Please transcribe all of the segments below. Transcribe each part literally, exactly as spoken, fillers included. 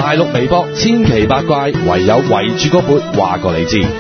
大陸微博千奇百怪，唯有圍住個缽話過你知。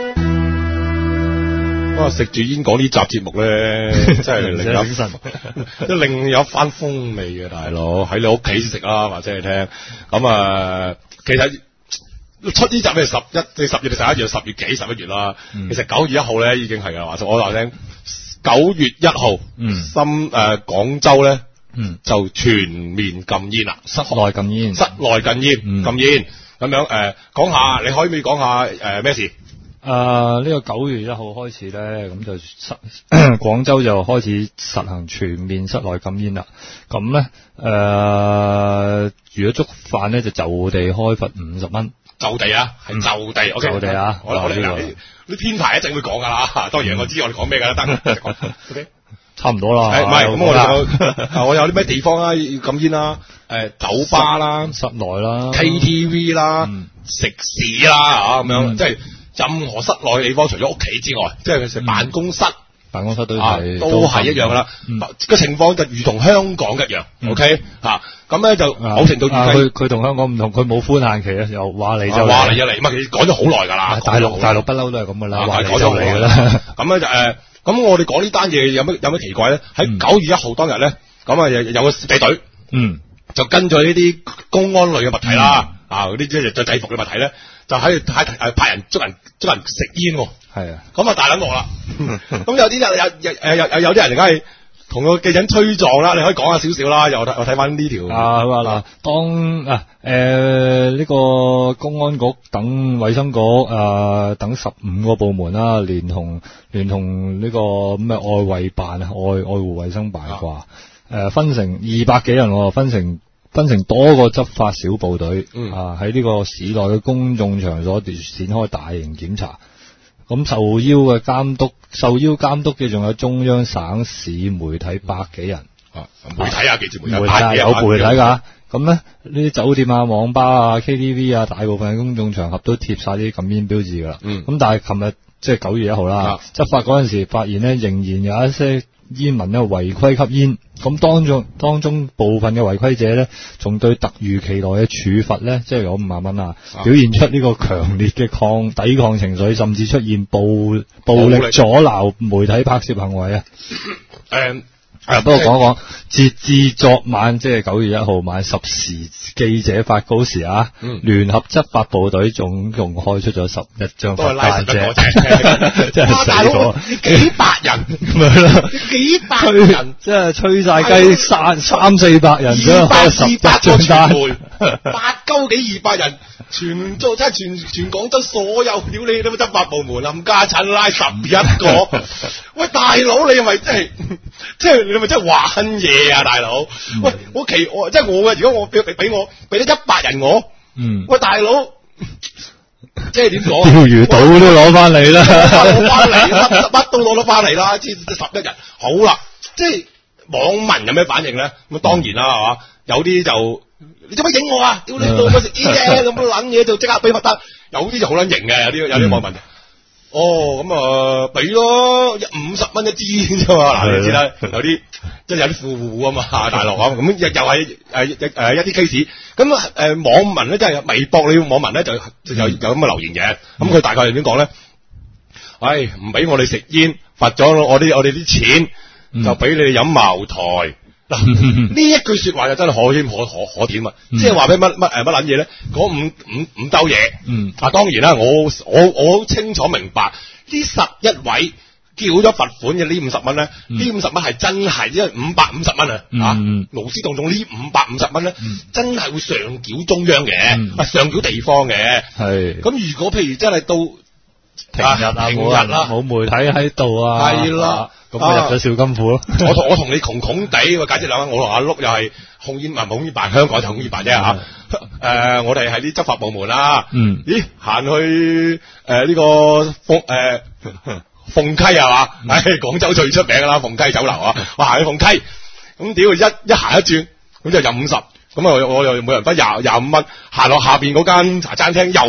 哇！食住煙講呢集節目咧，真係另一都另有一番風味嘅，大佬喺你屋企食啦，或者你聽咁啊。其實出呢集係十一，即係十月定十一月，十月幾十一月啦。嗯、其實九月一號咧已經係噶啦，話我話聽九月一號，嗯，深誒廣州咧，嗯，就全面禁煙啦， 室內禁煙， 室內禁煙，嗯、禁煙咁樣誒，講、呃、下你可唔可以講下誒咩、呃、事？ 誒、呃，呢、這個九月一號開始咧，咁就廣州就開始實行全面室內禁煙啦。咁咧，誒、呃，如果觸犯咧，就就地開罰五十蚊。 就地啊，係就地，我、嗯 okay, 就地啊。 我我哋嗱，啲編排一陣會講噶啦。當然我知我哋講咩噶啦，得。O K， 差唔多啦。唔係，咁我哋我有啲咩地方啊要禁煙啦？誒，酒吧啦， 室內啦 ，K T V 啦，嗯、食肆啦，啊咁樣，嗯、即係。任何室內地方，除咗屋企之外，即係佢辦公室、 辦公室都係、 啊、都係一樣噶啦。個、嗯、情況就如同香港一樣。嗯、OK 嚇，咁咧就某程度上佢佢同香港唔同，佢冇寬限期啊，又話嚟就話嚟就嚟，唔係佢講咗好耐㗎啦。 大陸大陸不嬲都係咁㗎啦，話嚟就嚟㗎啦。 咁咧就誒，咁我哋講呢單嘢有乜有乜奇怪咧？喺九月一號當日咧，咁啊有有個攝製隊，嗯，就跟咗呢啲公安類嘅物體啦，嗯、啊嗰啲即係着制服嘅物體咧。就喺喺誒派人捉人捉人食煙喎，係啊，咁啊大撚鑊啦，咁有啲有有誒有有有啲人而家係同個記者推撞啦，你可以講下少少啦，又我睇翻呢條啊，佢話嗱，當啊誒呢、呃這個公安局等衛生局誒、呃、等十五個部門啦，連同連同呢個咩外衛辦啊，外外護衛生辦啩，誒、啊呃、分成二百幾人，分成。分成多個執法小部隊，嗯、啊喺呢個市內嘅公眾場所展開大型檢查。咁受邀嘅監督，受邀監督嘅仲有中央、省市媒體百幾人。 啊，媒體啊，記住媒體， 媒體有媒體㗎。咁咧呢啲酒店啊、網吧啊、K T V 啊，大部分嘅公眾場合都貼晒啲禁煙標誌㗎啦。嗯。咁但係琴日即係九月一號啦，啊、執法嗰陣時發現咧，仍然有一些煙民咧違規吸煙，咁當中當中部分嘅違規者咧，仲對突如其來嘅處罰咧，即係有五萬蚊啊，表現出呢個強烈嘅抗抵抗情緒，甚至出現暴暴力阻撓媒體拍攝行為啊。誒。啊！不過講講，截至昨晚即係九月一號晚十時記者發稿時啊，嗯、聯合執法部隊總共開出咗十一張罰單啫，真係死咗幾百人，幾百人， 即係吹晒雞三三四百人， 二百二百個傳媒，八鳩幾二百人，全做即係全全廣州所有屌你都執法部門冚家鏟拉十一個，喂大佬你係咪真係即係？你咪真係玩嘢啊，大佬！嗯、喂，我奇我即係我嘅，如果我俾俾我俾咗一百人我，嗯，喂大佬，即係點講？ 釣魚島都攞翻嚟啦， 攞翻嚟，乜乜都攞得翻嚟啦！即係十一人，好啦，即係網民有咩反應咧？咁當然啦，係嘛、嗯？有啲就你做乜影我啊？屌你到我食煙嘅咁撚嘢就即刻俾罰單，有啲就好撚型嘅，有啲有啲網民。嗯哦，咁啊，俾咯，五十蚊一支啫嘛，嗱你知啦，有啲即係有啲富戶啊嘛，大陸咁，咁又又係誒誒一啲 case，咁啊誒網民咧，即係微博你網民咧就就有有咁嘅留言嘅，咁佢大概係點講咧？唉，唔俾我哋食煙，罰咗我啲我哋啲錢，就俾你哋飲茅台。嗱，呢一句說話就真係可謙可可可點啊！嗯、即係話俾乜乜誒乜撚嘢咧？嗰五五五兜嘢，嗯，啊當然啦，我我我好清楚明白呢十一位叫咗罰款嘅呢五十蚊咧，呢五十蚊係真係因為五百五十蚊啊，啊勞師動眾呢五百五十蚊咧，嗯、真係會上繳中央嘅，啊、嗯、上繳地方嘅，係咁是如果譬如真係到平日啊冇人啦，冇媒體喺度啊， 係啦。 咁咪入咗小金庫咯。 我同我同你窮窮地，解釋兩下，我同阿碌又係控煙啊，控煙辦，香港就控煙辦啫吓。誒，我哋係啲執法部門啦。嗯。咦，行去誒呢個鳳誒鳳溪係嘛？唉，廣州最出名噶啦，鳳溪酒樓啊。我行去鳳溪，咁屌一一行一轉，咁就入五十，咁啊我又每人分廿廿五蚊，行落下邊嗰間茶餐廳又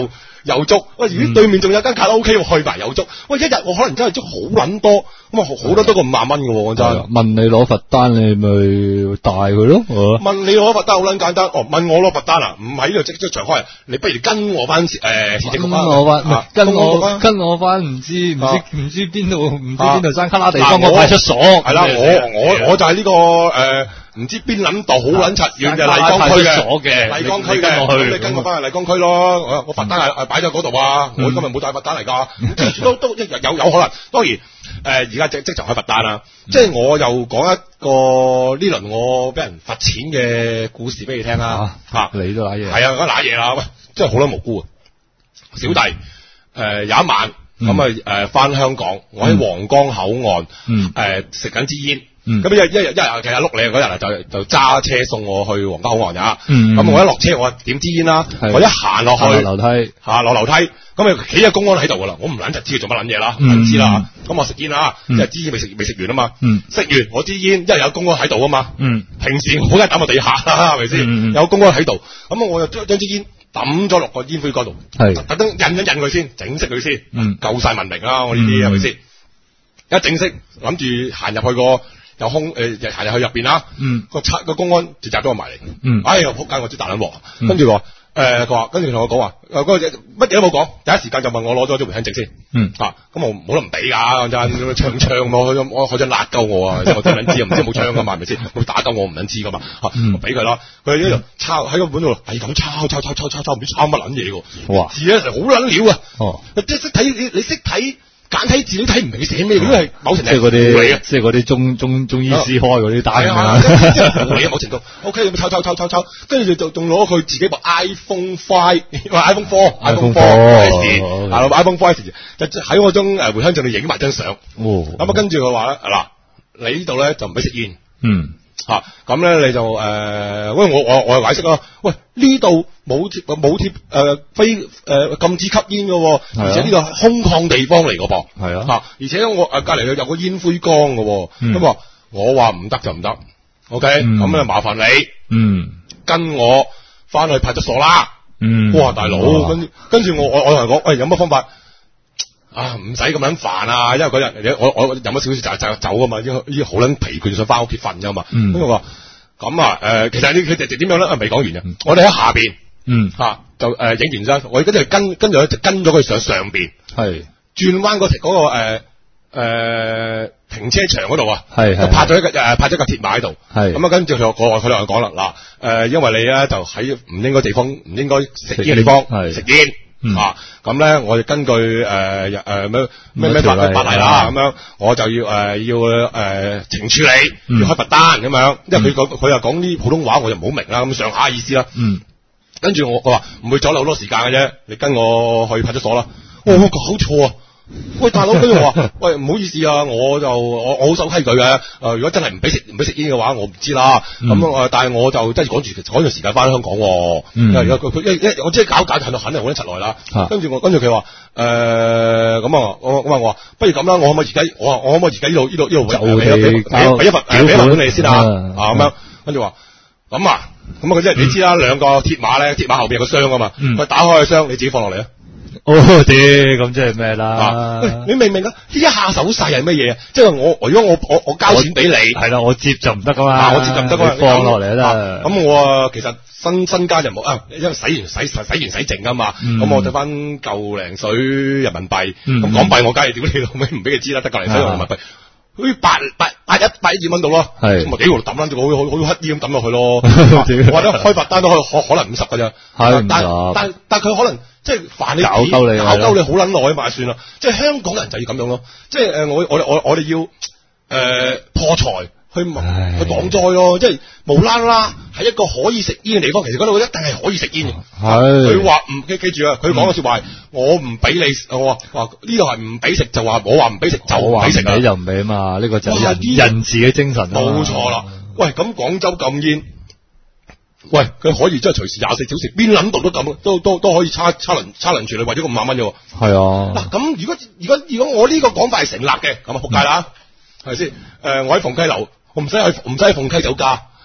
又捉，喂，如果對面仲有間卡拉 OK 去埋又捉，喂，一日我可能真係捉好撚多，咁啊好多多過五萬蚊嘅喎，真係。 問你攞罰單，你咪帶佢咯。 問你攞罰單好撚簡單，哦，問我攞罰單啊，唔喺呢度即即場開，你不如跟我翻誒市政局跟我翻，跟我跟我翻，唔知唔知唔知邊度唔知邊度山卡拉地方個派出所，係啦，我我我就係呢個誒。唔知邊諗度好撚柒遠嘅麗江區嘅，麗江區嘅，咁你跟我翻去麗江區咯。我我罰單係擺咗嗰度啊，我今日冇帶罰單嚟㗎，都都有有可能。當然誒，而家即即場開罰單啦。即係我又講一個呢輪我俾人罰錢嘅故事俾你聽啦。嚇， 你都揦嘢， 係啊，我揦嘢啦。喂，真係好撚無辜啊！小弟誒有一晚咁啊誒翻香港，我喺皇崗口岸誒食緊支煙。嗯，咁一一日一日其實碌你嗰日啊，就就揸車送我去皇崗口岸呀。嗯，咁我一落車我點支煙啦，我一行落去樓梯下落樓梯，咁啊企喺公安喺度噶啦，我唔撚就知佢做乜撚嘢啦，唔知啦。咁我食煙啦，即係支煙未食未食完啊嘛。嗯，食完我支煙，因為有公安喺度啊嘛。嗯，平時我梗係抌喺地下啦，係咪先？有公安喺度，咁我就將將支煙抌咗落個煙灰缸度，係特登印一印佢先，整熄佢先。嗯，夠晒文明啦，我呢啲係咪先？一整熄，諗住行入去個。有空誒，行入去入邊啦，嗯，個差個公安就扎咗我埋嚟，嗯，哎呀仆街，我知大撚鑊，跟住話誒，佢話跟住同我講話，誒嗰個乜嘢都冇講，第一時間就問我攞咗張回鄉證先，嗯，啊，咁我冇得唔俾噶，真槍槍我佢我佢想辣鳩我啊，我真係唔知，唔知有冇槍噶嘛，係咪先？佢打鳩我唔撚知噶嘛，嚇，我俾佢啦，佢一路抄喺個本度，係咁抄抄抄抄抄抄唔知抄乜撚嘢喎，哇，字咧好撚料啊，哦，即係識睇你你識睇。簡體字你睇唔明佢寫咩，如果係某程度即係嗰啲， 即係嗰啲中中中醫師開嗰啲單啊，即係冇理某程度。O K，咁抄抄抄抄抄，跟住就仲攞佢自己部 iPhone Five、iPhone Four、iPhone Four 啊 ，iPhone Five 就喺我張誒回鄉證度影埋張相。咁啊，跟住佢話咧，嗱，你呢度咧就唔俾食煙。嗯。吓咁咧，你就誒，因為我我我係解釋啦。喂，呢度冇貼冇貼誒非誒禁止吸煙嘅，而且呢個係空曠地方嚟嘅噃。係啊，吓而且我誒隔籬有有個煙灰缸嘅，咁話我話唔得就唔得。OK，咁咧麻煩你，嗯，跟我翻去派出所啦。嗯，哇，大佬，跟跟住我我我同佢講，喂，有乜方法？啊，唔使咁撚煩啊，因為嗰日我我飲咗少少就就走啊嘛，因為依好撚疲倦，想翻屋企瞓噶嘛。咁我話咁啊，誒，其實你佢哋點樣咧？未講完嘅，嗯、我哋喺下邊，嗯，吓、啊、就誒影、呃、完之後，我跟住跟跟住就跟咗佢上上邊，係轉彎嗰條嗰個誒誒、呃、停車場嗰度啊，係係拍咗一個誒拍咗個鐵馬喺度，係咁啊，跟住佢我佢又講啦，嗱、呃、誒，因為你咧就喺唔應該地方唔應該食煙嘅地方係食煙。嗯、啊，咁咧，我哋根據誒誒咩咩咩法律法例啦，咁樣我就要誒、呃、要誒懲、呃、處理，嗯、要開罰單咁樣，因為佢講佢又講啲普通話，我就唔好明啦，咁上下意思啦。嗯，跟住我我話唔會阻留好多時間嘅啫，你跟我去派出所啦。我搞錯啊！喂，大佬，跟住我話，喂，唔好意思啊，我就我我好守規矩嘅，誒、呃，如果真係唔俾食唔俾食煙嘅話，我唔知啦。咁誒、嗯，但係我就真係趕住趕住時間翻香港、啊，嗯，因為佢佢一一我即係搞搞就肯定好得柒耐啦。跟住我跟住佢話，誒，咁啊，我我話我話，不如咁啦，我可唔可以而家我我可唔可以而家呢度呢度呢度俾俾俾一份俾一份本你先啊？啊咁樣，跟住話，咁啊，咁啊，佢即係你知啦，兩個鐵馬咧，鐵馬後邊有個箱啊嘛，佢、嗯、打開個箱，你自己放落嚟啊。 哦，啲咁即係咩啦？ 啊、你明唔明啊？呢一下手勢係乜嘢啊？即係我如果我我我交錢俾你，係啦， 我接就唔得噶嘛， 我接就唔得噶嘛， 放落嚟啦。 咁、啊、我啊，其實身身家就冇啊，因為洗完洗洗完洗淨啊嘛。咁、嗯、我得翻嚿零水人民幣，咁、嗯、港幣我梗係屌你老味，唔俾佢知啦，得嚿零水人民幣。好似八八八一八一二蚊度咯，係咁咪幾毫抌啦，就好好好乞衣咁抌落去咯。或者開罰單都可可可能五十噶咋，係但但但佢可能即係煩你搞鳩你，搞鳩你好撚耐嘛算啦。即係香港人就要咁樣咯，即係誒我我我我哋要誒、呃、破財。去去擋災咯，即係無啦啦喺一個可以食煙嘅地方，其實嗰度一定係可以食煙嘅。係佢話唔記記住啊，佢講嘅說話係、嗯、我唔俾你，我話話呢度係唔俾食，就話我話唔俾食就唔俾食啊，俾就唔俾啊嘛，呢、這個就係人人治嘅精神。冇錯啦，喂，咁廣州禁煙，喂，佢可以真係隨時廿四小時，邊諗到都咁，都都都可以差差輪差輪處理，為咗個五萬蚊啫。係啊，嗱咁如果如果如果我呢個講法係成立嘅，咁啊仆街啦，係咪先？誒，我喺鳳溪樓。我唔使去，唔使去鳳溪酒家，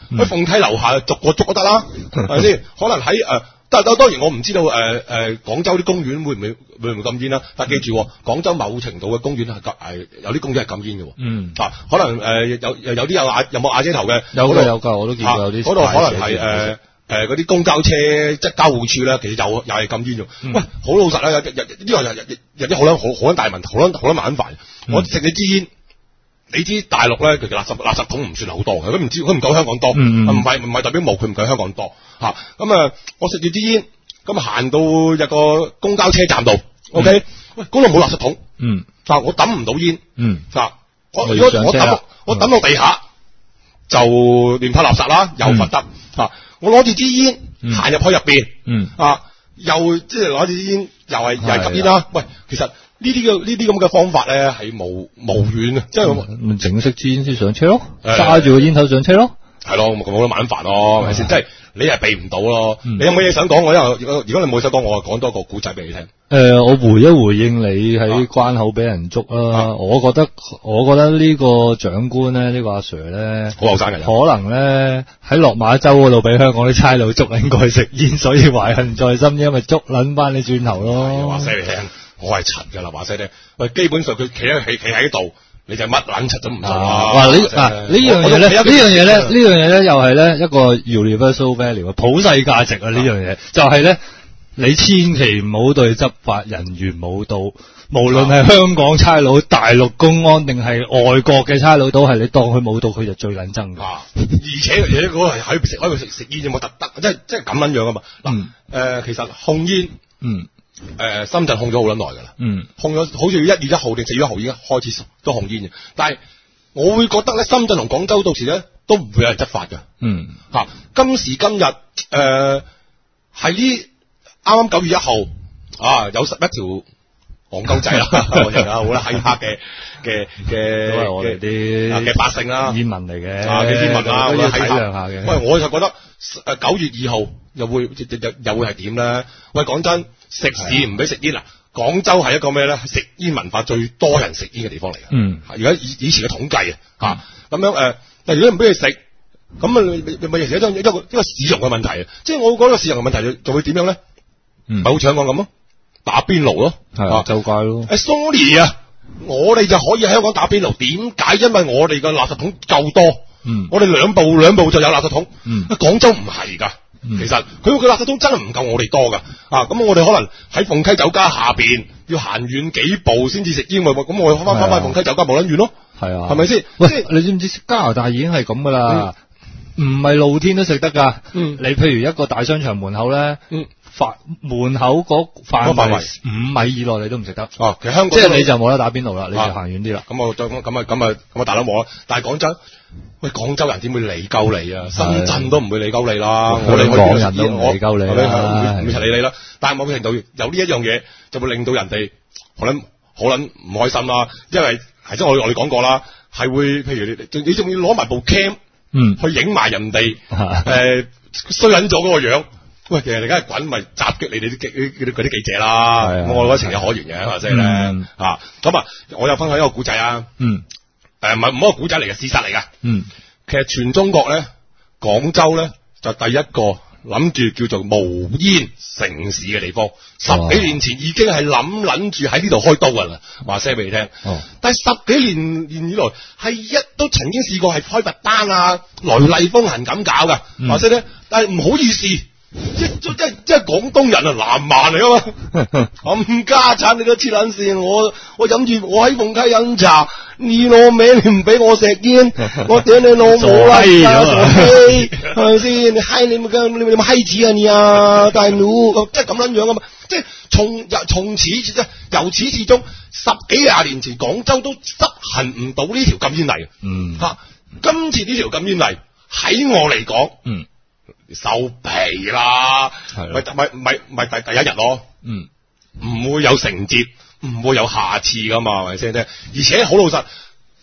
喺鳳溪樓下逐個捉都得啦，係咪先？可能喺誒。但係當然我唔知道誒誒廣州啲公園會唔會會唔會禁煙啦？但係記住，廣州某程度嘅公園係係有啲公園係禁煙嘅。嗯，啊，可能誒、呃、有有啲有瓦有冇瓦遮頭嘅？有㗎有㗎，我都見過有啲。嗰度可能係誒誒嗰啲公交車即係交匯處咧，其實又又係禁煙嘅。嗯、喂，好老實啦，有有呢個有有啲好撚好好撚大問題，好撚好撚麻煩。嗯、我食你支煙。你知大陸咧，其實垃圾垃圾桶唔算好多嘅，佢唔知佢唔夠香港多，唔係唔係代表冇，佢唔夠香港多嚇。咁啊，我食住支煙，咁啊行到一個公交車站度 ，OK，喂，嗰度冇垃圾桶，嗯，啊，我抌唔到煙，嗯，啊，我如果我抌我抌到地下，就亂拋垃圾啦，又罰得，啊，我攞住支煙行入去入邊，嗯，啊，又即係攞住支煙，又係又係吸煙啦，喂，其實。呢啲嘅呢啲咁嘅方法咧係無無遠啊，即係整熄支煙先上車咯，揸住個煙頭上車咯， 係咯，咁好麻煩咯，係咪先？即係你係避唔到咯。你有冇嘢想講？我因為如果你冇想講，我講多個古仔俾你聽。 誒，我回一回應你喺關口俾人捉啦。我覺得我覺得呢個長官咧，呢個阿 Sir 咧， 好後生嘅人， 可能咧喺落馬洲嗰度俾香港啲差佬捉撚過去食煙，所以懷恨在心，因為捉撚翻你轉頭咯。 話聲你聽。我係柒噶啦，話聲咧，喂，基本上佢企喺企企喺度，你就乜撚柒都唔做啦。 哇！呢嗱呢樣嘢咧，呢樣嘢咧，呢樣嘢咧，又係咧一個 universal value 普世價值啊！呢樣嘢就係咧，你千祈唔好對執法人員冇到，無論係香港差佬、大陸公安定係外國嘅差佬，都係你當佢冇到，佢就最撚憎㗎。 而且而且嗰個係喺食喺度食食煙有冇特得？即係即係咁撚樣啊嘛。嗱誒，其實控煙嗯。誒、呃，深圳控咗好撚耐噶啦，嗯，控咗好似要一月一號定四月一號已經開始都控煙嘅，但係我會覺得咧，深圳同廣州到時咧都唔會有人執法嘅，嗯，吓、啊、今時今日誒係呢啱啱九月一號啊有十一條黃鳩仔啦，我哋啊好啦閪黑嘅嘅嘅都係我哋啲嘅百姓啦， 煙民嚟嘅， 啊嘅煙民啊， 都要體諒下嘅。 喂，我就覺得誒九月二號又會又又又會係點咧？喂，講真。食肆唔俾食煙啊！廣州係一個咩咧？食煙文化最多人食煙嘅地方嚟嘅。嗯，而家以以前嘅統計啊，嚇咁樣誒。但係如果唔俾佢食，咁啊咪咪形成一個一個一個市容嘅問題啊！即係我覺得個市容嘅問題就就會點樣咧？嗯，咪好似香港咁咯，打邊爐咯， 係啊，周街咯。 誒 sorry 啊，我哋就可以喺香港打邊爐，點解？因為我哋嘅垃圾桶夠多。嗯，我哋兩步兩步就有垃圾桶。嗯，廣州唔係㗎。其實佢個垃圾桶真係唔夠我哋多噶，啊咁我哋可能喺鳳溪酒家下邊要行遠幾步先至食煙，咁我翻翻翻鳳溪酒家冇撚遠咯，係啊，係咪先？ 喂，你知唔知加拿大已經係咁噶啦？唔係露天都食得噶，嗯，你譬如一個大商場門口咧，嗯，範門口嗰範圍五米以內你都唔食得，哦，其實香港即係你就冇得打邊爐啦，你就行遠啲啦。咁我再咁啊咁啊咁啊大佬冇啦，但係講真。喂，廣州人點會理鳩你啊？深圳都唔會理鳩你啦，我哋去邊人都唔理鳩你啦，唔會理你啦。但係某程度有呢一樣嘢，就會令到人哋可能好撚唔開心啦。因為係即係我我哋講過啦，係會譬如你你仲要攞埋部 cam，嗯，去影埋人哋誒衰撚咗嗰個樣。喂，其實你梗係滾咪襲擊你哋啲記啲嗰啲記者啦。我覺得情有可原嘅，或者咧啊咁啊，我又分享一個古仔啊。嗯。誒，唔係唔係個古仔嚟嘅，事實嚟噶。嗯，其實全中國咧，廣州咧就第一個諗住叫做無煙城市嘅地方。十幾年前已經係諗諗住喺呢度開刀噶啦，話聲俾你聽。哦，但係十幾年年以來係一都曾經試過係開罰單啊，雷厲風行咁搞噶，話聲咧，但係唔好意思。即即即即係廣東人啊，南蠻嚟啊嘛，冚家產你都黐撚線，我我飲住我喺鳳溪飲茶，你攞名你唔俾我食煙，我屌你老母啦，係咪先？你閪你咪你咪閪子啊你啊，大佬，即係咁樣樣啊嘛，即係從由從此即係由始至終十幾廿年前廣州都執行唔到呢條禁煙例，嗯，吓、啊、今次呢條禁煙例喺我嚟講，嗯。收皮啦，咪咪咪咪第第一日咯，嗯，唔會有承接，唔會有下次噶嘛，係咪先啫？而且好老實，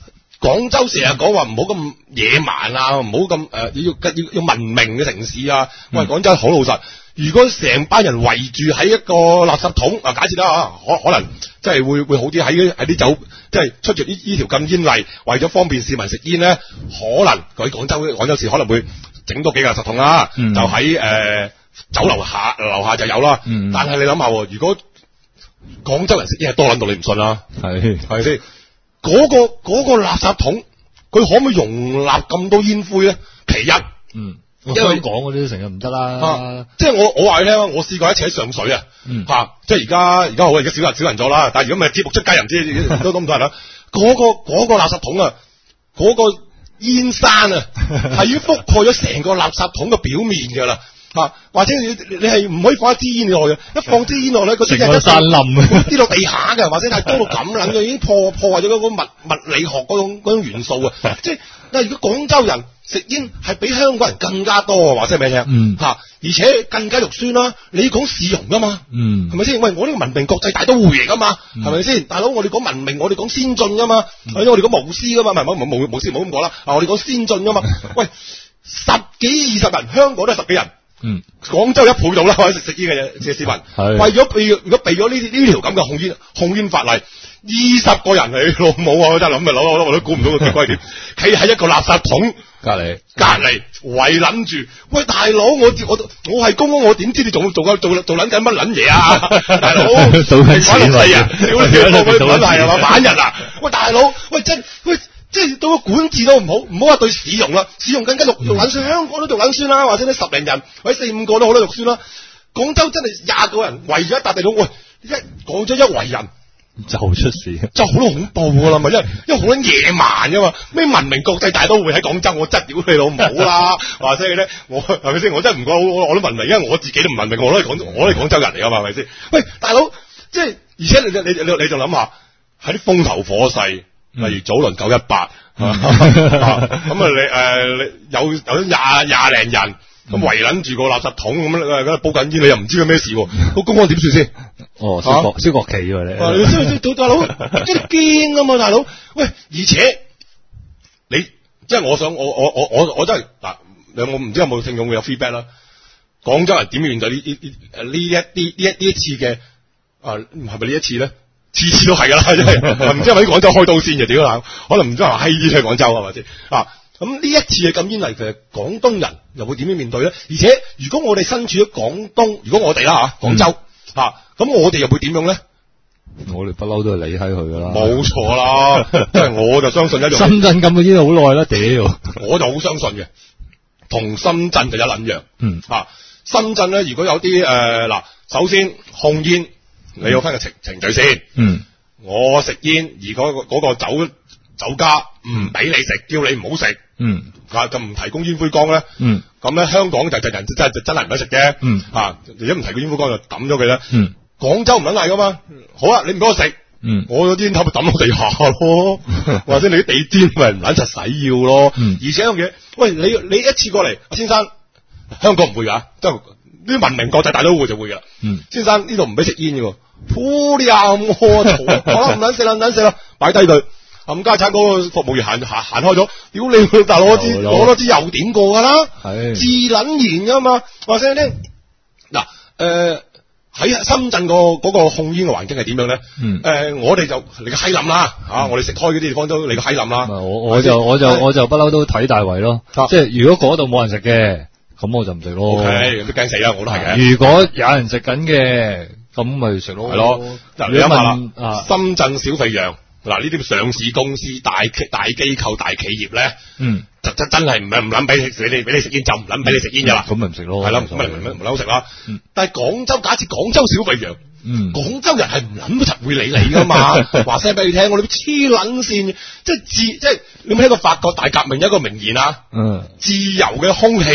廣州成日講話唔好咁野蠻啊，唔好咁誒要要要文明嘅城市啊。喂，講真好老實，如果成班人圍住喺一個垃圾桶啊，假設啦嚇，可可能即係會會好啲，喺喺啲酒即係出住呢呢條禁煙例，為咗方便市民食煙咧，可能喺廣州廣州市可能會整多幾個垃圾桶啦，嗯、就喺誒、呃、酒樓下樓下就有啦。嗯、但係你諗下，如果廣州人食煙係多撚到你唔信啦，係係咪先？嗰、嗰個嗰、嗰個垃圾桶，佢可唔可以容納咁多煙灰咧？其一，嗯，因為香港嗰啲成日唔得啦。 啊、即係我我話你聽，我試過一次喺上水啊，嚇、嗯啊，即係而家而家好，而家少人少人咗啦。但係如果唔係節目出街，人唔知都咁多人啦。嗰、嗰個嗰、嗰個垃圾桶啊，嗰、嗰個煙山啊，係已經覆蓋咗成個垃圾桶嘅表面㗎啦。啊，或者你你係唔可以放一支煙落去嘅，一放支煙落去，嗰啲一山冧跌落地下嘅，或者係多到咁撚嘅，已經破破壞咗嗰個物物理學嗰種嗰種元素啊！即係，但係如果廣州人食煙係比香港人更加多啊，話聲俾你聽，嗯，嚇，而且更加肉酸啦！你講市容㗎嘛，嗯，係咪先？喂，我呢個文明國際大都會嚟㗎嘛，係咪先？大佬，我哋講文明，我哋講先進㗎嘛，或者我哋講無私㗎嘛，唔係唔係無無私唔好咁講啦，啊，我哋講先進㗎嘛，喂，十幾二十人，香港都係十幾人。嗯，廣州一倍到啦，或者食食煙嘅嘅市民，為咗避如果避咗呢呢條咁嘅控煙控煙法例，二十個人你老母啊！我真係諗咪諗，我都我都估唔到個結果係點，企喺一個垃圾桶隔籬隔籬圍諗住，喂大佬，我我我係公安，我點知你做做做做做捻緊乜捻嘢啊？大佬， 賭緊錢啊！屌你老母，搵係係嘛反人啊？喂大佬，喂真喂。即係到個管治都唔好，唔好話對市容啦，市容更加肉肉撚酸，香港都肉撚酸啦，或者咧十零人或者四五個都好多肉酸啦。廣州真係廿個人圍住一笪地桶，喂，一廣州一圍人就出事， 就好多恐怖噶啦，咪因為因為好撚野蠻噶嘛，咩文明國際大都會喺廣州，我真屌你老母啦，話聲咧，我係咪先？我真係唔覺得我我都文明，因為我自己都唔文明，我都係廣我都係廣州人嚟噶嘛，係咪先？喂，大佬，即係而且你你你你你仲諗下喺啲風頭火勢。例如早輪九一八，咁啊你誒、呃、你有有廿廿零人咁圍撚住個垃圾桶咁樣喺度煲緊煙，你又唔知佢咩事喎？個公安點算先？ 哦，燒國燒國旗喎你， 你燒大佬，即係驚啊嘛大佬！喂，而且你即係我想我我我我我真係嗱，我唔知有冇聽眾會有 feedback 啦。廣州人點面對呢呢呢呢一啲呢一呢一次嘅啊係咪呢一次咧？次次都係噶啦，真係唔知係咪喺廣州開刀先嘅，屌啦！可能唔知係閪啲喺廣州係咪先啊？咁呢一次嘅禁煙例，其實廣東人又會點樣面對咧？而且如果我哋身處喺廣東，如果我哋啦嚇廣州嚇，咁、嗯啊、我哋又會點樣咧？ 我哋不嬲都係理喺佢噶啦， 冇錯啦，因為我就相信一樣。 深圳禁咗煙好耐啦，屌！ 我就好相信嘅，同深圳就一撚樣。嗯啊，深圳咧，如果有啲誒嗱，首先控煙。你要分個程程序先，嗯，我食煙，而嗰個嗰個酒酒家唔俾你食，叫你唔好食，嗯，啊就唔提供煙灰缸咧，嗯，咁咧香港就就人真係真係唔得食嘅，嗯，啊如果唔提供煙灰缸就抌咗佢啦，嗯，廣州唔撚係噶嘛，好啦，你唔俾我食，嗯，我啲煙頭咪抌落地下咯，或者你啲地氈咪唔撚實使要咯，嗯，而且樣嘢，喂你你一次過嚟，先生，香港唔會噶，即係啲文明國際大都會就會噶啦，嗯，先生呢度唔俾食煙嘅。撲你啊！我嘈，好啦，唔撚食啦，唔撚食啦，擺低佢。冚家產嗰個服務員行行行開咗，屌你大佬，攞支攞多支油點過噶啦，係自撚然噶嘛。話聲咧，嗱誒喺深圳個嗰個控煙嘅環境係點樣咧？嗯，誒、呃、我哋就嚟個閪冧啦嚇，我哋食開嗰啲地方都嚟個閪冧啦。 我我就我就我就不嬲都睇大圍咯，啊、即係如果嗰度冇人食嘅，咁我就唔食咯。 OK，都驚死啦，我都係嘅。 如果有人食緊嘅。咁咪食咯， 係咯。嗱，你諗下啦，深圳小肥羊，嗱呢啲上市公司、大大機構、大企業咧，嗯，就真真係唔係唔諗俾你俾你俾你食煙就唔諗俾你食煙噶啦， 咁咪唔食咯， 係咯，咁咪唔唔好食啦。但係廣州假設廣州小肥羊，嗯，廣州人係唔諗都實會理你噶嘛。話聲俾你聽，我哋黐撚線，即係自即係你有冇聽過法國大革命有一個名言啊？嗯，自由嘅空氣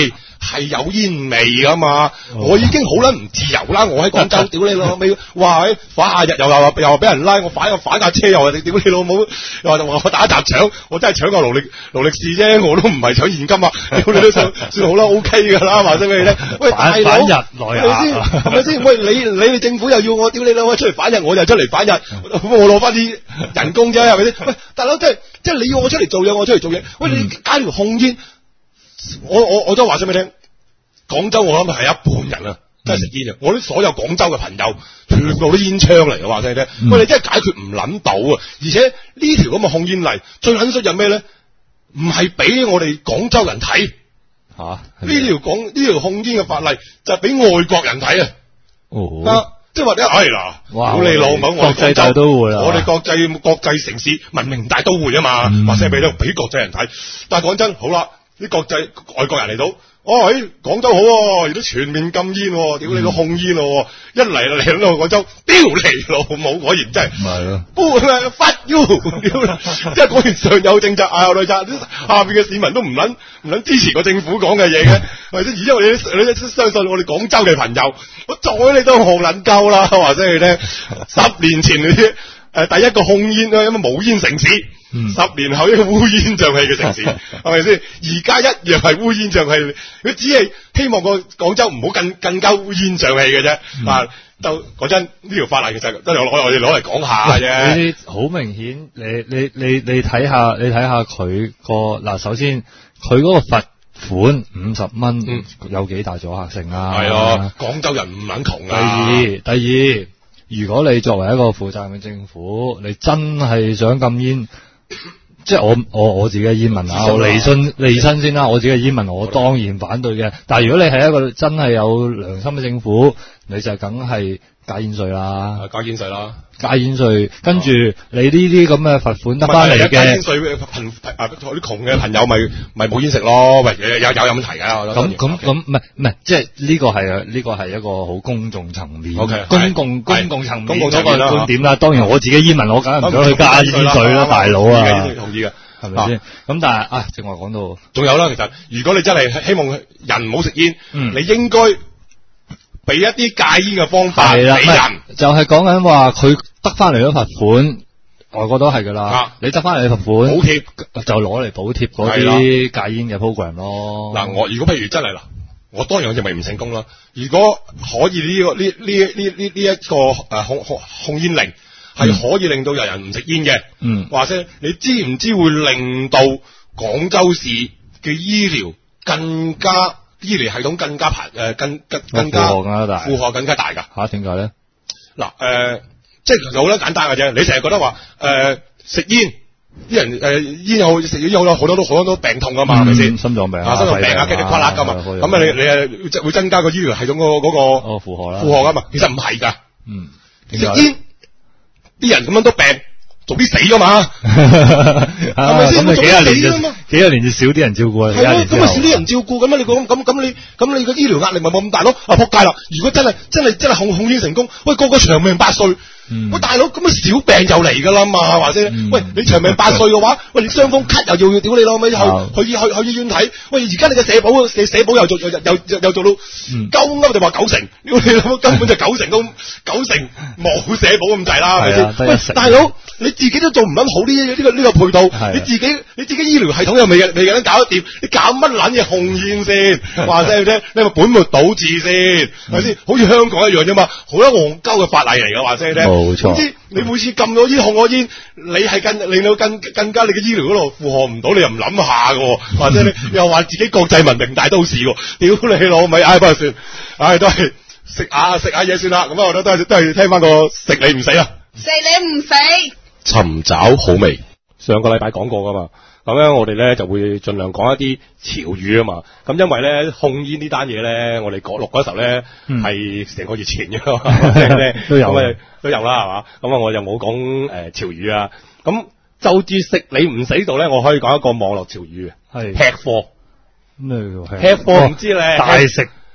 係有煙味噶嘛，我已經好撚唔自由啦，我喺廣州，屌你老味，哇！反下日又話又話俾人拉，我反又反架車又話你屌你老母，又話我打砸搶，我真係搶個勞力勞力士啫，我都唔係搶現金啊，屌你都算算好啦 ，OK 噶啦，話聲俾你咧，喂大佬， 反日來係咪先？係咪先？喂你你哋政府又要我屌你老母出嚟反日，我就出嚟反日，我攞翻啲人工啫，係咪先？喂大佬，即係即係你要我出嚟做嘢，我出嚟做嘢，喂你加條控煙。我我我都話咗俾你聽，廣州我諗係一半人啊，真係食煙嘅。我啲所有廣州嘅朋友，全部都煙槍嚟嘅，話俾你聽。喂，你真係解決唔諗到啊！而且呢條咁嘅控煙例，最撚衰就咩咧？唔係俾我哋廣州人睇吓，呢條講呢條控煙嘅法例就係俾外國人睇啊！ 哦， 啊，即係話咧，哎嗱，屌你老母，我哋國際大都會啊， 我哋國際國際城市文明大都會啊嘛，話聲俾你俾國際人睇。但係講真，好啦。啲國際外國人嚟到，哦喺廣州好喎，而家全面禁煙喎，屌你個控煙喎，一嚟嚟到廣州，屌你老母，果然真係， 係咯， 不發 you， 屌，即係果然上有政策，下有對策，下邊嘅市民都唔撚唔撚支持個政府講嘅嘢嘅，係咪先？而家我哋你相信我哋廣州嘅朋友，我再你都學撚鳩啦，話聲你聽，十年前嗰啲。誒、呃，第一個控煙啊，因為冇煙城市，嗯、十年後一個烏煙瘴氣嘅城市，係咪先？而家一樣係烏煙瘴氣，佢只係希望個廣州唔好更更加烏煙瘴氣嘅啫。嗯、啊，就講真，呢條法例其實真係攞我哋攞嚟講下啫。呢啲好明顯，你你你你睇下，你睇下佢個嗱，首先佢嗰個罰款五十蚊，嗯、有幾大阻嚇性啊？ 係啊，廣州人唔撚窮啊。 第二，第二。如果你作為一個負責任嘅政府，你真係想禁煙，即係我我我自己嘅煙民啊，我離身離身先啦，我自己嘅煙民，我當然反對嘅。但係如果你係一個真係有良心嘅政府，你就梗係加煙稅啦， 加煙稅啦， 加煙稅，跟住你呢啲咁嘅罰款得翻嚟嘅， 加煙稅貧啊啲窮嘅朋友咪咪冇煙食咯，喂有有有問題㗎， 咁咁咁唔係唔係，即係呢個係呢個係一個好公眾層面， okay, 公共公共層面嗰個觀點啦。當然我自己煙民，我梗係唔想去加煙稅啦，大佬啊， 同意嘅。 係咪先？咁但係啊，正話講到， 仲有啦，其實如果你真係希望人唔好食煙，嗯，你應該俾一啲戒煙嘅方法俾人， 就係講緊話佢得翻嚟咗罰款，外國都係噶啦。啊、你得翻嚟嘅罰款補貼就攞嚟補貼嗰啲戒煙嘅 program 咯。嗱， 我如果譬如真係嗱，我當然我認為唔成功啦。如果可以呢、這個呢呢呢呢呢一個誒控控控煙令。係可以令到人人唔食煙嘅，嗯，或者你知唔知會令到廣州市嘅醫療更加醫療系統更加排誒、呃、更更更加負荷更加大，負荷更加大㗎嚇？點解咧？ 嗱誒、呃，即係好啦簡單嘅啫。你成日覺得話誒食煙啲人誒煙有食煙有好多都好多都病痛㗎嘛，係咪先？心臟病啊，心臟病啊，噼里啪啦㗎嘛。咁啊，你你誒會增加個醫療系統嗰嗰個哦負荷啦， 負荷㗎嘛。其實唔係㗎， 嗯， 食煙。啲人咁樣都病，早啲死噶嘛，係咪先？ 咁幾廿年就幾廿年就少啲人照顧啊， 係咯，咁啊少啲人照顧咁啊，你講咁咁你咁你個醫療壓力咪冇咁大咯？啊仆街啦！如果真係真係真係控控煙成功，喂個個長命百歲。嗯、喂大佬，咁啊小病就嚟噶啦嘛，或者、嗯、喂你長命百歲嘅話，喂你傷風咳又要要屌你老味，去去去去醫院睇，喂而家你嘅社保嘅社保又做又又又又做到，鳩噏就話九成，屌你老母根本就九成都九成冇社保咁滯啦，係咪先？喂大佬你自己都做唔撚好呢呢、這個呢、這個配套，啊、你自己你自己醫療系統又未未人搞得掂，你搞乜撚嘢控煙先？話聲你聽，你咪本末倒置先，係咪先？好似香港一樣啫嘛，好多戇鳩嘅法例嚟嘅，話聲你聽。 冇錯， 知你每次禁咗煙控咗煙，你係更令到更更加你嘅醫療嗰度負荷唔到，你又唔諗下嘅，或者你又話自己國際文明大都市喎，屌你老味，唉不過算，唉都係食下食下嘢算啦，咁啊我覺得都係都係聽翻個食你唔死啊， 食你唔死， 尋找好味，上個禮拜講過噶嘛。咁咧，我哋咧就會盡量講一啲潮語啊嘛。咁因為咧控煙呢單嘢咧，我哋講錄嗰時候咧係成個月前嘅嘛，都有咁都有啦，係嘛？咁啊，我又冇講誒潮語啊。咁就住食你唔死度咧，我可以講一個網絡潮語嘅，係吃貨。 咩叫吃貨？唔知咧， 大食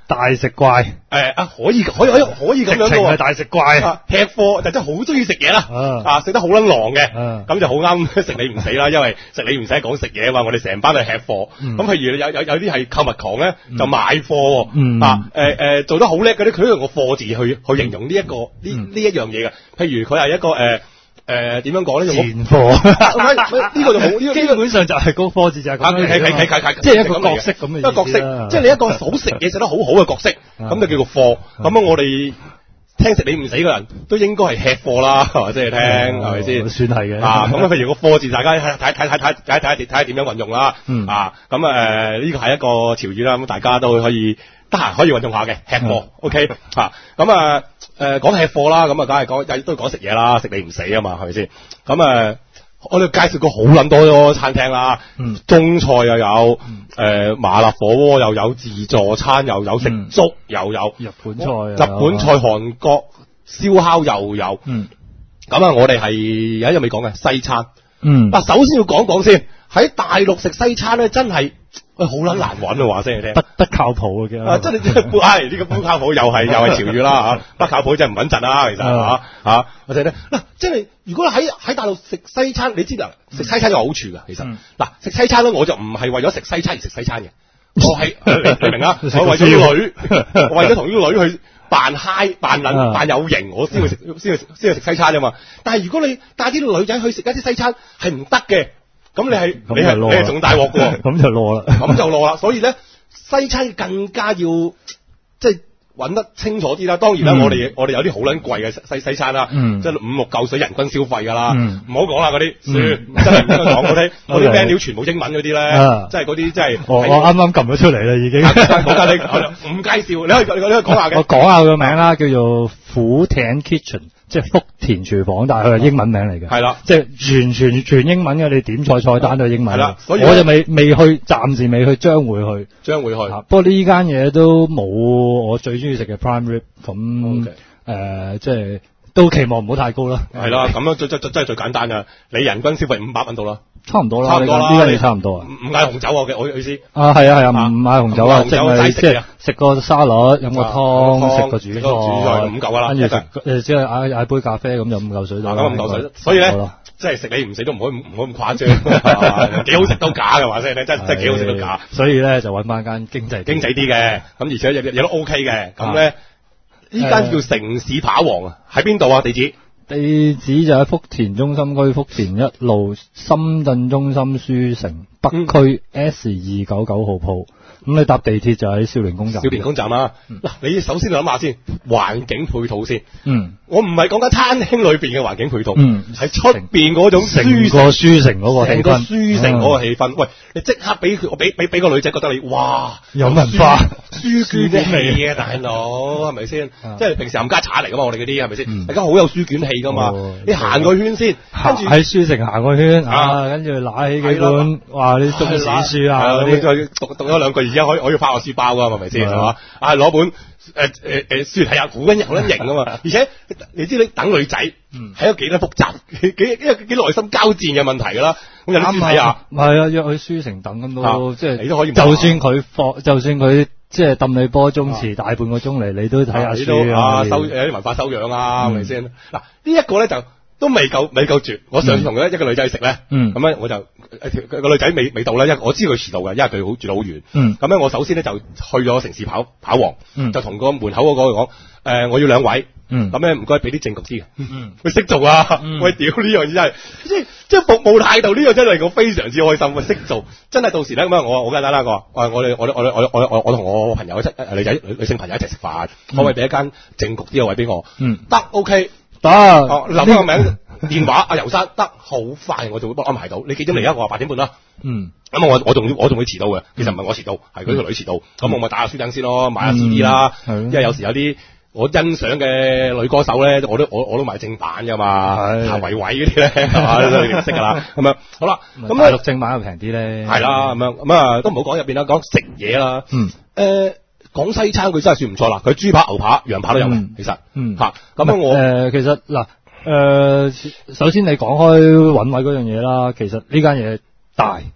大食怪， 誒啊可以可以可以可以咁樣嘅喎， 係大食怪， 啊、吃貨就真係好中意食嘢啦，啊食得好撚狼嘅，咁、啊、就好啱食你唔死啦，因為食你唔使講食嘢啊嘛，我哋成班都係吃貨，咁、嗯、譬如有有有啲係購物狂咧，就買貨、嗯，啊誒誒、呃、做得好叻嗰啲，佢都用個貨字去去形容呢、這、一個呢呢、嗯、一樣嘢嘅，譬如佢係一個誒。呃誒點樣講咧？ 賤貨呢個就冇，呢個基本上就係嗰個貨字就係咁， 係係係係即係一個角色咁嘅意思，一個角色， 即係你一個好食嘢食得好好嘅角色，咁就叫做貨。咁啊，我哋聽食你唔死嘅人都應該係吃貨啦，係咪先？聽係咪先？ 算係嘅。 啊，咁啊，譬如個貨字，大家睇睇睇睇睇睇睇睇下點樣運用啦。啊，咁誒呢個係一個潮語啦，咁大家都可以。得閒可以運用下嘅吃貨、嗯、，OK 嚇咁啊誒講吃貨啦，咁啊梗係講都講食嘢啦，食你唔死啊嘛，係咪先？咁啊我哋介紹過好撚多餐廳啦，嗯、中菜又有，誒、嗯呃、麻辣火鍋又有，自助餐又有，食粥又有， 日本菜啊， 日本菜、韓國燒烤又有，咁、嗯、啊我哋係有一樣未講嘅西餐，嗯，嗱首先要講講先，喺大陸食西餐咧真係。喂，好撚難揾啊！話聲你聽， 不不靠譜嘅， 啊，真係真係，係呢個不靠譜又係又係潮語啦嚇，不靠譜真係唔穩陣啦，其實嚇嚇，或者咧嗱，即係如果喺喺大陸食西餐，你知啦，食西餐有好處㗎，其實嗱食西餐咧，我就唔係為咗食西餐而食西餐嘅，我係你明啊？我為咗女，為咗同啲女去扮嗨、扮撚、扮有型，我先去食先去先去食西餐啫嘛。但係如果你帶啲女仔去食一啲西餐係唔得嘅。咁你係你係你係仲大鑊嘅喎， 咁就攞啦， 咁就攞啦。所以咧，西餐更加要即係揾得清楚啲啦。當然啦，嗯、我哋我哋有啲好撚貴嘅西西餐啦，嗯、即係五六嚿水人均消費㗎啦。唔好講啦，嗰啲、嗯、算真係唔應該講嗰啲，嗰啲 menu 全部英文嗰啲咧，即係嗰啲即係我我啱啱撳咗出嚟啦，已經。 講下你唔介紹，你可以你可以講下嘅。 我講下個名啦，叫做福田 Kitchen。即係福田廚房，但係佢係英文名嚟嘅。係啦，即係完全全英文嘅，你點菜菜單都係英文。係啦，所以我就未未去，暫時未去，將會去， 將會去。 不過呢間嘢都冇我最中意食嘅 prime rib，咁誒，即係都期望唔好太高啦。 係啦，咁樣最最真係最簡單㗎，你人均消費五百蚊到啦。 差唔多啦， 差唔多啦， 呢間嘢差唔多啊。 唔嗌紅酒啊，我意思。 啊，係啊係啊，唔買紅酒啊，即係即係食個沙律，飲個湯，食個主菜， 主菜五嚿㗎啦。 跟住誒，即係嗌嗌杯咖啡咁就五嚿水到。 咁五嚿水，所以咧，即係食你唔死都唔好唔好咁誇張，幾好食都假嘅話聲，真真係幾好食都假。 所以咧就揾翻間經濟經濟啲嘅，咁而且有有都 OK 嘅。咁咧呢間叫城市扒王啊，喺邊度啊？地址？ 地址就喺福田中心區福田一路深圳中心書城北區 S 二九九號鋪。咁你搭地鐵就喺少年宮站。少年宮站啦。嗱、嗯，你首先諗下先，環境配套先。嗯。我唔係講緊餐廳裏邊嘅環境配套。嗯。喺出邊嗰種成個書城嗰個氣氛。成個書城嗰個氣氛。嗯、喂，你即刻俾佢，我俾俾俾個女仔覺得你，哇！ 有文化。 書卷氣啊，大佬，係咪先？即係平時冚家鏟嚟噶嘛，我哋嗰啲係咪先？大家好有書卷氣噶嘛。哦、你行個圈先，跟住喺書城行個圈啊，跟住揦起幾本，哇！啲中史書啊， 嗰啲讀讀咗兩句。而家可以可以翻我書包噶，係咪先？係嘛？啊，攞本誒誒誒書睇下，好撚好撚型啊嘛！而且你知你等女仔，係一個幾多複雜、幾幾幾幾內心交戰嘅問題噶啦。咁有啲書睇下， 係啊，約去書城等咁都即係， 你都可以。 就算佢放，就算佢即係揼你波鐘遲大半個鐘嚟，你都睇下書啊，修有啲文化修養啊，係咪先？嗱，呢一個咧就。都未夠未夠絕，我上次同一一個女仔食咧，咁咧我就個女仔未未到咧，因為我知佢遲到嘅，因為佢好住得好遠。咁咧我首先咧就去咗城市跑跑王，就同個門口嗰個講，誒我要兩位，咁咧唔該俾啲正局啲嘅，佢識做啊，喂屌呢樣嘢真係，即係即係服務態度呢樣真係令我非常之開心，佢識做，真係到時咧咁啊我我梗係啦個，我我哋我我我我我我同我朋友一齊女仔女性朋友一齊食飯，可唔可以俾一間正局啲嘅位俾我？得 OK。得，哦，留翻個名、電話，阿游生得好快，我就會幫安排到。你幾點嚟啊？我話八點半啦。嗯，咁我我仲我仲會遲到嘅。其實唔係我遲到，係佢個女遲到。咁我咪打下書燈先咯，買下 C D 啦。因為有時有啲我欣賞嘅女歌手咧，我都我我都買正版噶嘛。係，譚維維嗰啲咧，係嘛，你唔識噶啦。咁樣好啦，咁大陸正版又平啲咧。 係啦，咁樣咁啊，都唔好講入邊啦，講食嘢啦。嗯，誒。講西餐佢真係算唔錯啦，佢豬扒、牛扒、羊扒都有嘅、嗯，其實，嗯嚇，咁樣我誒、 呃、其實嗱誒、呃，首先你講開揾位嗰樣嘢啦，其實呢間嘢大大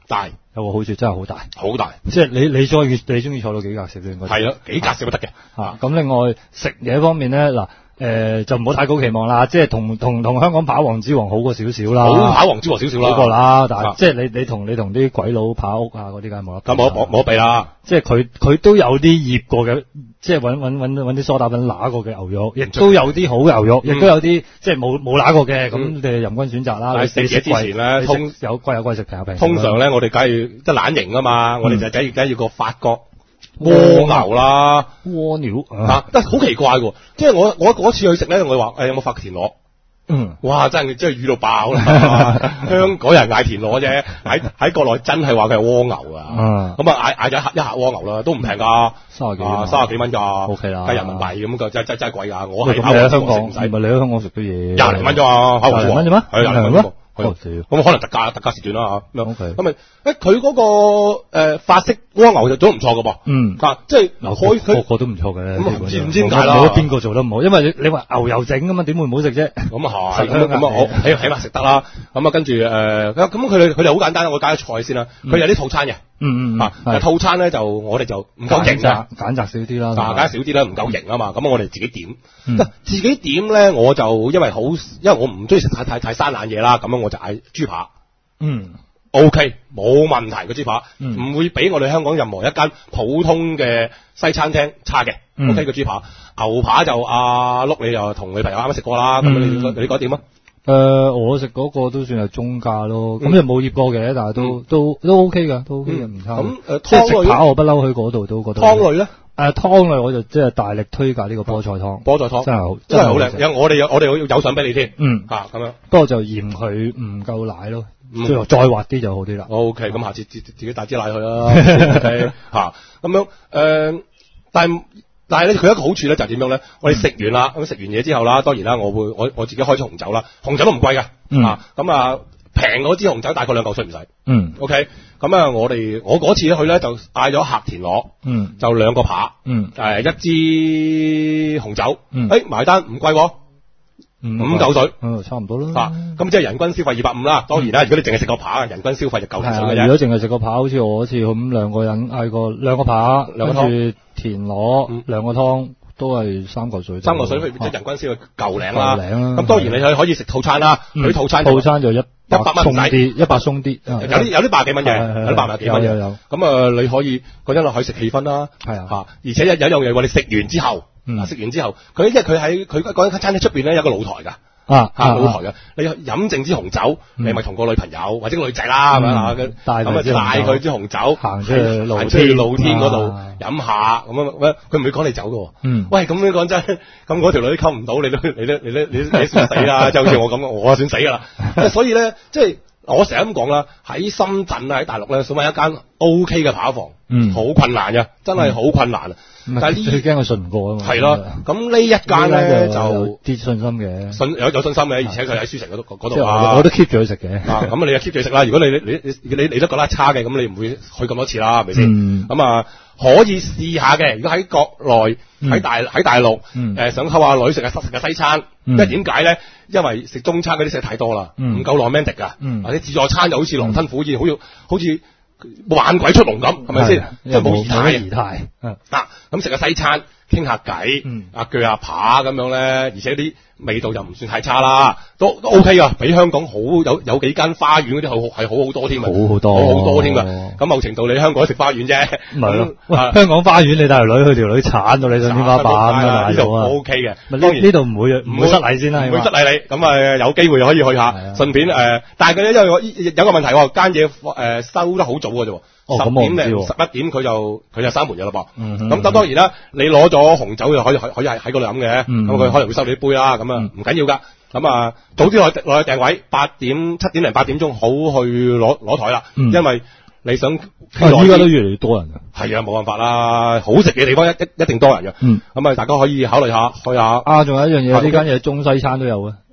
有個好處真係好大， 好大。 即係你你中意你中意坐到幾格食都應該係啊，幾格食都得嘅。 嚇咁另外食嘢方面咧嗱。誒、呃、就唔好太高期望啦，即係同同同香港跑王之王好過少少啦， 好跑王之王少少啦， 好過啦，但係、啊、即係你你同你同啲鬼佬跑屋啊嗰啲梗係冇得比， 咁冇冇冇得比啦。 即係佢佢都有啲醃過嘅，即係揾揾揾揾啲梳打粉揦過嘅牛肉，亦都有啲好牛肉，亦、嗯、都有啲即係冇冇揦過嘅，咁、嗯、你任君選擇啦。 但係食嘢之前咧，通有貴有貴食平有平。 通常咧，我哋梗係即係懶型啊嘛，嗯、我哋就梗係梗係要個法國蝸牛啦， 蝸牛啊，但係好奇怪喎，即係我我嗰次去食咧，我話誒有冇發田螺？嗯，哇，真係真係魚到爆啦！香港人嗌田螺啫，喺喺國內真係話佢係蝸牛啊！咁啊嗌嗌咗一一盒蝸牛啦，都唔平㗎， 三十幾啊，三十幾蚊㗎 ，OK 啦， 計人民幣咁㗎，真真真係貴㗎！我係你喺香港，唔係你喺香港食啲嘢， 廿零蚊啫嘛， 廿零蚊啫咩？ 係廿零蚊啫。 咁、 哦、可能特價特價時段啦嚇，咁 Okay. 咁咪誒佢嗰個誒、呃、法式蝸牛就做得唔錯㗎噃，嗯，啊即係嗱開佢個個都唔錯嘅，咁唔知唔知點解啦，冇邊個做得唔好，因為你你話牛油整㗎嘛，點會唔好食啫？咁啊係，咁咁啊好起起碼食得啦，咁啊跟住誒咁佢哋佢哋好簡單，我揀咗菜先啦，佢有啲套餐嘅。嗯嗯啊，套餐咧就我哋就唔夠型㗎，揀擇少啲啦，揀擇少啲啦，唔夠型啊嘛，咁我哋自己點，嗯、自己點咧我就因為好，因為我唔中意食太太太生冷嘢啦，咁樣我就嗌豬扒，嗯 ，OK 冇問題嘅豬扒，唔、嗯、會比我哋香港任何一間普通嘅西餐廳差嘅、嗯、，OK 嘅豬扒，牛扒就阿碌、啊、你又同女朋友啱啱食過啦，咁、嗯、你你覺得點啊？誒、呃，我食嗰個都算係中價咯，咁就冇醃過嘅，但係都、嗯、都都 OK 嘅，都 OK 嘅，唔、嗯、差。咁誒、呃，即係食扒我不嬲去嗰度都覺得。湯類咧？誒、呃，湯類我就即係大力推介呢個菠菜湯。菠菜湯真係好，真係好靚。有我哋有我哋有有相俾你添。嗯，吓咁樣。不過就嫌佢唔夠奶咯，最、嗯、後再滑啲就好啲啦。OK，咁、嗯、下次自自己帶支奶去啦。吓咁樣誒，但係。但係咧，佢一個好處咧就係點樣咧？我哋食完啦，咁、嗯、食完嘢之後啦，當然啦，我會我我自己開咗紅酒啦，紅酒都唔貴㗎、嗯，啊咁啊平嗰支紅酒大概兩嚿水唔使，嗯 ，OK，咁啊我哋我嗰次去咧就嗌咗客田螺，嗯，就兩個扒，嗯，誒一支紅酒，嗯，誒埋單唔貴喎。五嚿水，嗯，差唔多啦。啊，咁即係人均消費二百五啦。當然啦，如果你淨係食個扒，人均消費就夠水嘅啫。如果淨係食個扒，好似我嗰次咁兩個人嗌個兩個扒，跟住田螺兩個湯，都係三嚿水。三嚿水，即係人均消費夠領啦。夠領啦。咁當然你可以可以食套餐啦。佢套餐套餐就一一百蚊鬆啲，一百鬆啲。有啲有啲百幾蚊嘅，有啲百廿幾蚊嘅。有有有。咁啊，你可以嗰陣落去食氣氛啦。係啊。吓，而且有有一樣嘢話你食完之後。嗯，食完之後，佢因為佢喺佢嗰間餐廳出邊咧有個露台噶，啊吓露台噶，你飲剩支紅酒，嗯、你咪同個女朋友或者個女仔啦，咁樣吓，咁啊帶佢支紅酒行出去行出去露天嗰度飲下，咁樣佢唔會趕你走噶。嗯，喂，咁樣講真，咁嗰條女溝唔到，你都你都你都你你算死啦，即係好似我咁，我算死噶啦。所以咧，即係我成日咁講啦，喺深圳啊，喺大陸咧，想搵一間 O K 嘅扒房，嗯，好困難嘅，真係好困難啊。嗯、但係呢，最驚佢信唔過啊嘛。係咯，咁呢一間咧就啲信心嘅，信有有信心嘅，而且佢喺書城嗰度嗰度啊，我都 keep 住去食嘅。啊，咁你又 keep 住食啦。如果你你你你你都覺得差嘅，咁你唔會去咁多次啦，係咪先？咁、嗯、啊，可以試下嘅。如果喺國內喺大喺大陸，誒、嗯呃、想溝下女食下食下西餐，因為點解咧？因為食中餐嗰啲食太多啦，唔、嗯、夠 romantic 噶，或者自助餐就好似狼吞虎咽，好似好似猛鬼出籠咁，係咪先？即係冇儀態，儀態。嗱，咁食下西餐，傾下偈，啊鋸下扒咁樣咧，而且啲味道又唔算太差啦，都都 OK 噶，比香港好有有幾間花園嗰啲好係好好多添啊，好好多，好好多添噶。咁某程度你香港食花園啫，唔係咯？香港花園你帶條女去，條女鏟到你上天花板啊，呢度 OK 嘅。當然呢度唔會唔會失禮先啦，唔會失禮你。咁啊有機會可以去下，順便誒，但係佢咧因為我有個問題喎，間嘢誒收得好早嘅啫。十、哦、點零十一點佢就佢就閂門嘅啦噃，咁、嗯、咁當然啦，你攞咗紅酒就可以可以可以喺嗰度飲嘅，咁、嗯、佢可能會收你啲杯啦，咁啊唔緊要噶，咁啊早啲落落去訂位，八點七點零八點鐘好去攞攞台啦，因為你想依家都越嚟越多人啊，係啊冇辦法啦，好食嘅地方一一一定多人嘅，咁、嗯、啊大家可以考慮下去下啊，仲有一樣嘢呢間嘢中西餐都有嘅。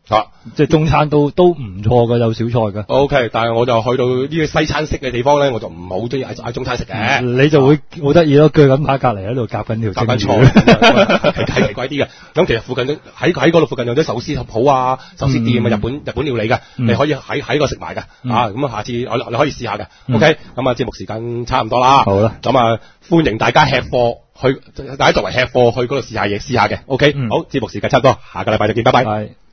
啊， 即係中餐都都唔錯㗎，有小菜㗎。 O K，但係我就去到呢個西餐式嘅地方咧，我就唔好中意嗌嗌中餐食嘅。 你就會好得意咯，鋸緊扒隔離喺度夾緊條夾緊菜，係係奇怪啲嘅。咁其實附近都喺喺嗰度附近有啲壽司鋪啊、壽司店啊、日本日本料理嘅，你可以喺喺個食埋嘅。啊，咁啊，下次我你可以試下嘅。O K，咁啊，節目時間差唔多啦。 好啦， 咁啊，歡迎大家吃貨去，大家作為吃貨去嗰度試下嘢，試下嘅。O K，好，節目時間差唔多，下個禮拜再見，拜拜。